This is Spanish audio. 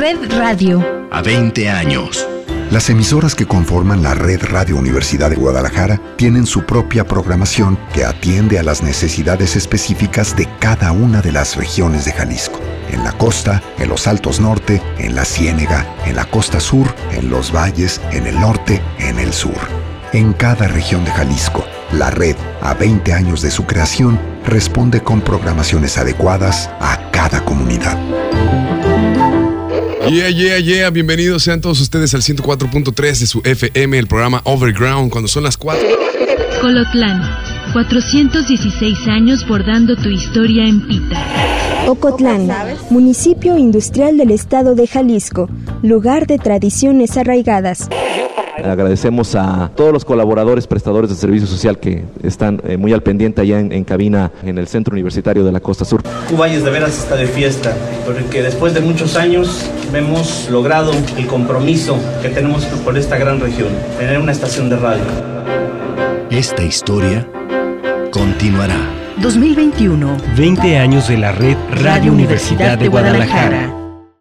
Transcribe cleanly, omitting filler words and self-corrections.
Red Radio. A 20 años. Las emisoras que conforman la Red Radio Universidad de Guadalajara tienen su propia programación que atiende a las necesidades específicas de cada una de las regiones de Jalisco. En la costa, en los altos norte, en la ciénega, en la costa sur, en los valles, en el norte, en el sur. En cada región de Jalisco, la red, a 20 años de su creación, responde con programaciones adecuadas a cada comunidad. Yeah. Bienvenidos sean todos ustedes al 104.3 de su FM, el programa Overground, cuando son las 4. Colotlán, 416 años bordando tu historia en pita. Ocotlán, municipio industrial del estado de Jalisco, lugar de tradiciones arraigadas. Agradecemos a todos los colaboradores, prestadores de servicio social que están muy al pendiente allá en cabina en el Centro Universitario de la Costa Sur. Cubayes de veras está de fiesta, porque después de muchos años hemos logrado el compromiso que tenemos por esta gran región, tener una estación de radio. Esta historia continuará. 2021. 20 años de la Red Radio Universidad de Guadalajara.